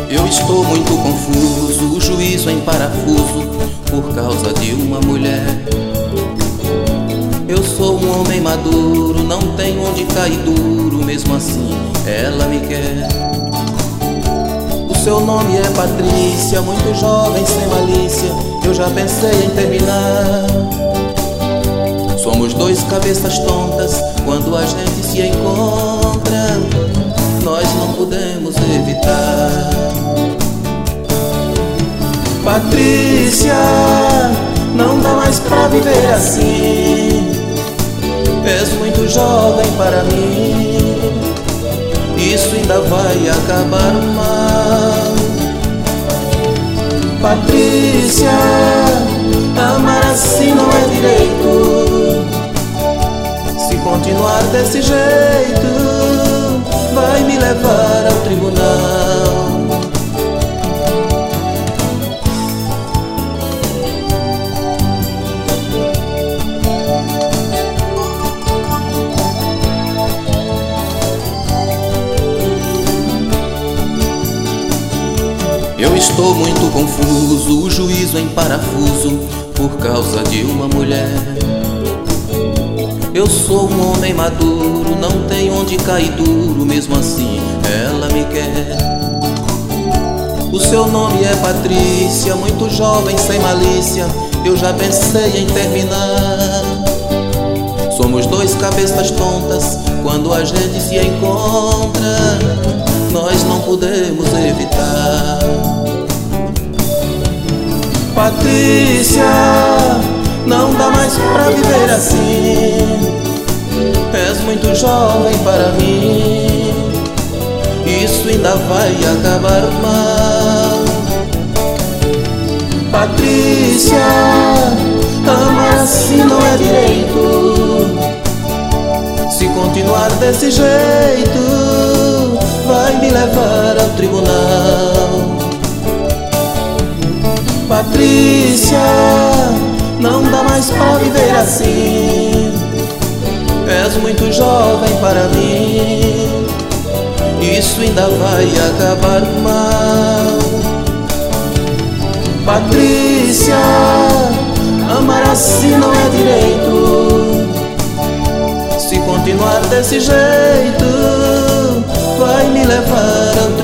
Eu estou muito confuso, o juízo em parafuso por causa de uma mulher. Eu sou um homem maduro, não tenho onde cair duro, mesmo assim ela me quer. O seu nome é Patrícia, muito jovem, sem malícia, eu já pensei em terminar. Somos dois cabeças tontas, quando a gente se encontra, nós não podemos evitar. Patrícia, não dá mais pra viver assim. És muito jovem para mim, isso ainda vai acabar mal. Patrícia, amar assim não é direito. Se continuar desse jeito, vai me levar ao tribunal. Eu estou muito confuso, o juízo em parafuso por causa de uma mulher. Eu sou um homem maduro, não tenho onde cair duro, mesmo assim ela me quer. O seu nome é Patrícia, muito jovem, sem malícia, eu já pensei em terminar. Somos dois cabeças tontas, quando a gente se encontra, nós não podemos evitar. Patrícia, não dá mais pra viver assim. És muito jovem para mim, isso ainda vai acabar mal. Patrícia, amar assim não é direito. Se continuar desse jeito, vai me levar ao tribunal. Patrícia, não dá mais pra viver assim. És muito jovem para mim, isso ainda vai acabar mal. Patrícia, amar assim não é direito. Se continuar desse jeito, vai me levar ao